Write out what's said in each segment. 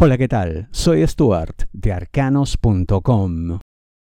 Hola, ¿qué tal? Soy Stuart de arcanos.com.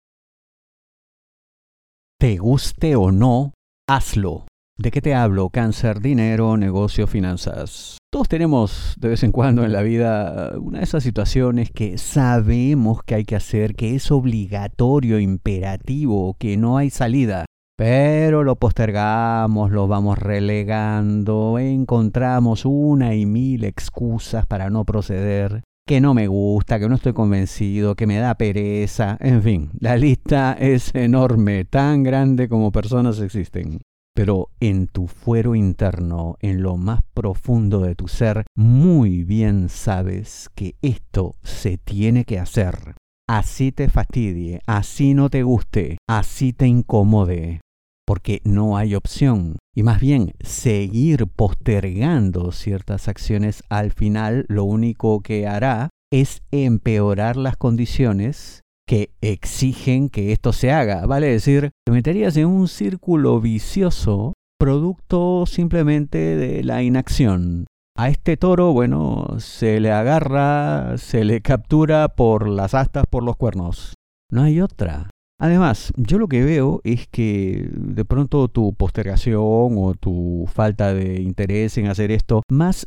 Te guste o no, hazlo. ¿De qué te hablo? Cáncer, dinero, negocio, finanzas. Todos tenemos de vez en cuando en la vida una de esas situaciones que sabemos que hay que hacer, que es obligatorio, imperativo, que no hay salida. Pero lo postergamos, lo vamos relegando, encontramos una y mil excusas para no proceder. Que no me gusta, que no estoy convencido, que me da pereza, en fin, la lista es enorme, tan grande como personas existen. Pero en tu fuero interno, en lo más profundo de tu ser, muy bien sabes que esto se tiene que hacer. Así te fastidie, así no te guste, así te incomode. Porque no hay opción. Y más bien, seguir postergando ciertas acciones al final lo único que hará es empeorar las condiciones que exigen que esto se haga. Vale decir, te meterías en un círculo vicioso producto simplemente de la inacción. A este toro, se le agarra, se le captura por las astas, por los cuernos. No hay otra. Además, yo lo que veo es que de pronto tu postergación o tu falta de interés en hacer esto más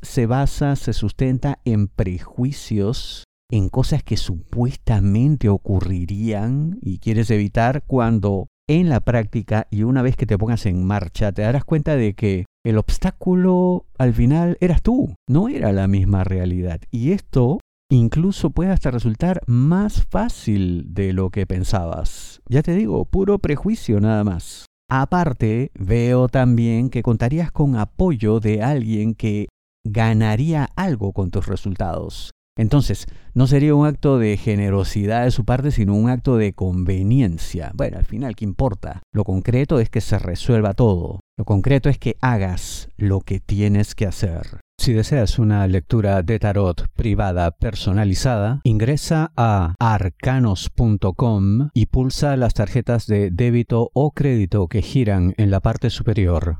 se sustenta en prejuicios, en cosas que supuestamente ocurrirían y quieres evitar cuando en la práctica y una vez que te pongas en marcha te darás cuenta de que el obstáculo al final eras tú, no era la misma realidad. Y esto incluso puede hasta resultar más fácil de lo que pensabas. Ya te digo, puro prejuicio nada más. Aparte, veo también que contarías con apoyo de alguien que ganaría algo con tus resultados. Entonces, no sería un acto de generosidad de su parte, sino un acto de conveniencia. Bueno, al final, ¿qué importa? Lo concreto es que se resuelva todo. Lo concreto es que hagas lo que tienes que hacer. Si deseas una lectura de tarot privada personalizada, ingresa a arcanos.com y pulsa las tarjetas de débito o crédito que giran en la parte superior.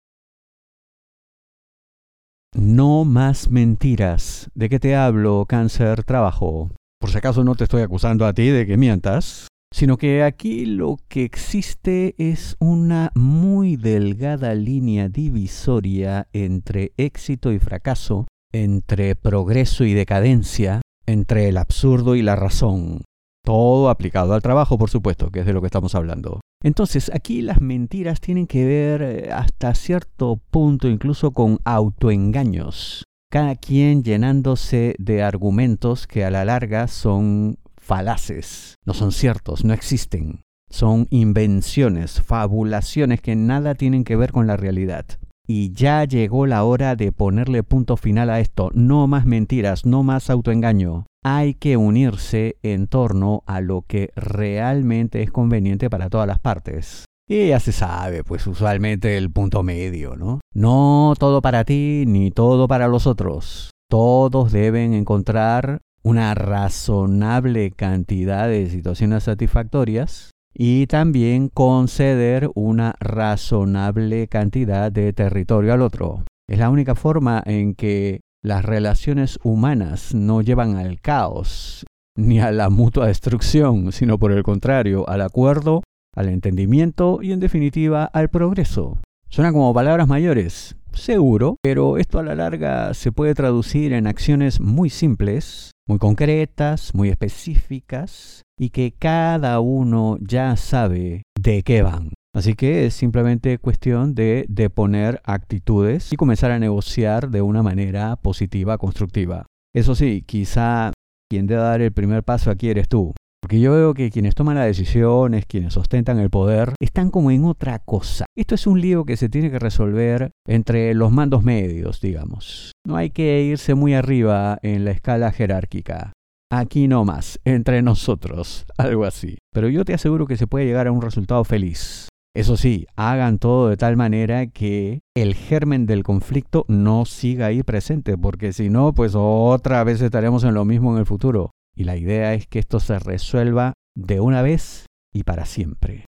No más mentiras. ¿De qué te hablo, Cáncer? Trabajo. Por si acaso no te estoy acusando a ti de que mientas, sino que aquí lo que existe es una muy delgada línea divisoria entre éxito y fracaso, entre progreso y decadencia, entre el absurdo y la razón. Todo aplicado al trabajo, por supuesto, que es de lo que estamos hablando. Entonces, aquí las mentiras tienen que ver hasta cierto punto incluso con autoengaños. Cada quien llenándose de argumentos que a la larga son falaces. No son ciertos, no existen. Son invenciones, fabulaciones que nada tienen que ver con la realidad. Y ya llegó la hora de ponerle punto final a esto. No más mentiras, no más autoengaño. Hay que unirse en torno a lo que realmente es conveniente para todas las partes. Y ya se sabe, pues usualmente el punto medio, ¿no? No todo para ti ni todo para los otros. Todos deben encontrar una razonable cantidad de situaciones satisfactorias y también conceder una razonable cantidad de territorio al otro. Es la única forma en que las relaciones humanas no llevan al caos ni a la mutua destrucción, sino por el contrario, al acuerdo, al entendimiento y en definitiva al progreso. Suena como palabras mayores, seguro, pero esto a la larga se puede traducir en acciones muy simples, muy concretas, muy específicas y que cada uno ya sabe de qué van. Así que es simplemente cuestión de poner actitudes y comenzar a negociar de una manera positiva, constructiva. Eso sí, quizá quien debe dar el primer paso aquí eres tú. Porque yo veo que quienes toman las decisiones, quienes ostentan el poder, están como en otra cosa. Esto es un lío que se tiene que resolver entre los mandos medios, digamos. No hay que irse muy arriba en la escala jerárquica. Aquí nomás, entre nosotros, algo así. Pero yo te aseguro que se puede llegar a un resultado feliz. Eso sí, hagan todo de tal manera que el germen del conflicto no siga ahí presente, porque si no, pues otra vez estaremos en lo mismo en el futuro. Y la idea es que esto se resuelva de una vez y para siempre.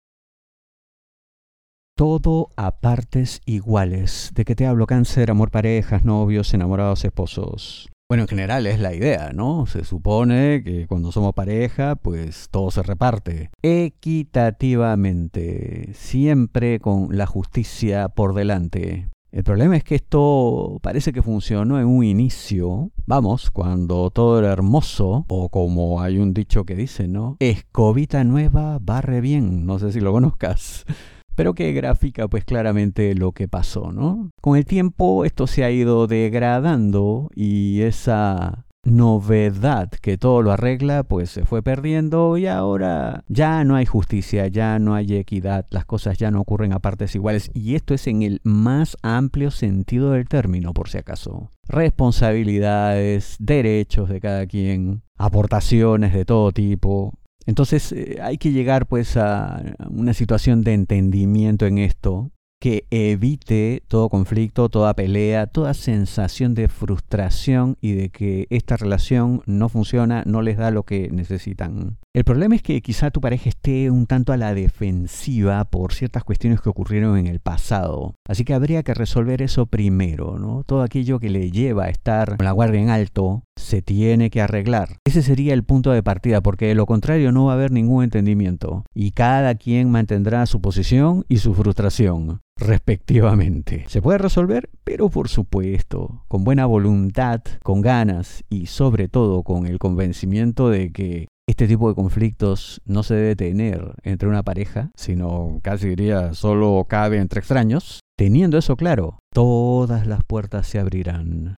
Todo a partes iguales. ¿De qué te hablo, Cáncer? Amor, parejas, novios, enamorados, esposos. Bueno, en general es la idea, ¿no? Se supone que cuando somos pareja, pues todo se reparte equitativamente, siempre con la justicia por delante. El problema es que esto parece que funcionó en un inicio, vamos, cuando todo era hermoso, o como hay un dicho que dice, ¿no? Escobita nueva barre bien, no sé si lo conozcas, pero que grafica pues claramente lo que pasó, ¿no? Con el tiempo esto se ha ido degradando y esa novedad que todo lo arregla pues se fue perdiendo y ahora ya no hay justicia, ya no hay equidad, las cosas ya no ocurren a partes iguales y esto es en el más amplio sentido del término, por si acaso. Responsabilidades, derechos de cada quien, aportaciones de todo tipo. Entonces hay que llegar pues a una situación de entendimiento en esto que evite todo conflicto, toda pelea, toda sensación de frustración y de que esta relación no funciona, no les da lo que necesitan. El problema es que quizá tu pareja esté un tanto a la defensiva por ciertas cuestiones que ocurrieron en el pasado. Así que habría que resolver eso primero, ¿no? Todo aquello que le lleva a estar con la guardia en alto se tiene que arreglar. Ese sería el punto de partida, porque de lo contrario no va a haber ningún entendimiento. Y cada quien mantendrá su posición y su frustración, respectivamente. ¿Se puede resolver? Pero por supuesto, con buena voluntad, con ganas y sobre todo con el convencimiento de que este tipo de conflictos no se debe tener entre una pareja, sino casi diría solo cabe entre extraños. Teniendo eso claro, todas las puertas se abrirán.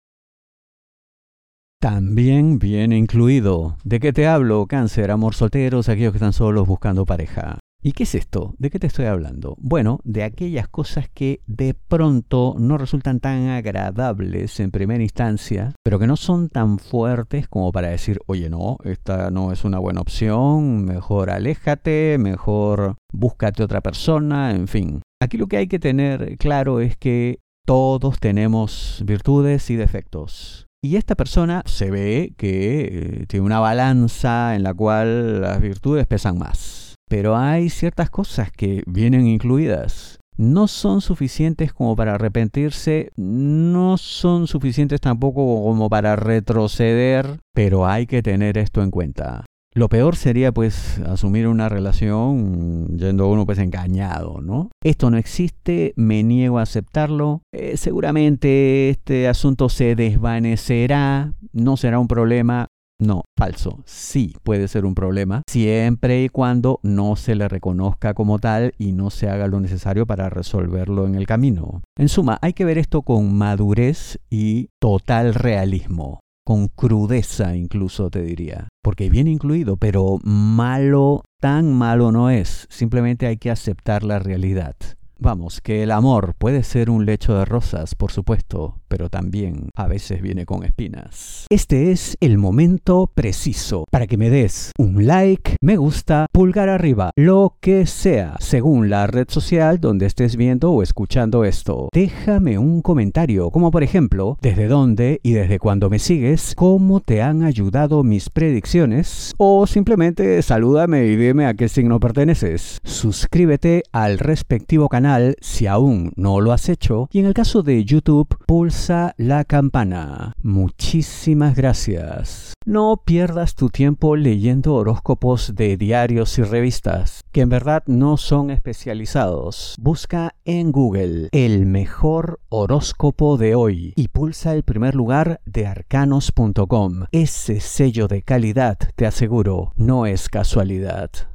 También viene incluido. ¿De qué te hablo? Cáncer, amor, solteros, aquellos que están solos buscando pareja. ¿Y qué es esto? ¿De qué te estoy hablando? Bueno, de aquellas cosas que de pronto no resultan tan agradables en primera instancia, pero que no son tan fuertes como para decir, oye, no, esta no es una buena opción, mejor aléjate, mejor búscate otra persona, en fin. Aquí lo que hay que tener claro es que todos tenemos virtudes y defectos. Y esta persona se ve que tiene una balanza en la cual las virtudes pesan más. Pero hay ciertas cosas que vienen incluidas. No son suficientes como para arrepentirse, no son suficientes tampoco como para retroceder, pero hay que tener esto en cuenta. Lo peor sería pues asumir una relación yendo uno pues engañado, ¿no? Esto no existe, me niego a aceptarlo. Seguramente este asunto se desvanecerá, no será un problema. No, falso. Sí puede ser un problema, siempre y cuando no se le reconozca como tal y no se haga lo necesario para resolverlo en el camino. En suma, hay que ver esto con madurez y total realismo. Con crudeza incluso te diría. Porque viene incluido, pero malo, tan malo no es. Simplemente hay que aceptar la realidad. Vamos, que el amor puede ser un lecho de rosas, por supuesto, pero también a veces viene con espinas. Este es el momento preciso para que me des un like, me gusta, pulgar arriba, lo que sea, según la red social donde estés viendo o escuchando esto. Déjame un comentario, como por ejemplo, desde dónde y desde cuándo me sigues, cómo te han ayudado mis predicciones, o simplemente salúdame y dime a qué signo perteneces. Suscríbete al respectivo canal si aún no lo has hecho y en el caso de YouTube pulsa la campana. Muchísimas gracias. No pierdas tu tiempo leyendo horóscopos de diarios y revistas que en verdad no son especializados. Busca en Google el mejor horóscopo de hoy y pulsa el primer lugar de arcanos.com. Ese sello de calidad, te aseguro, no es casualidad.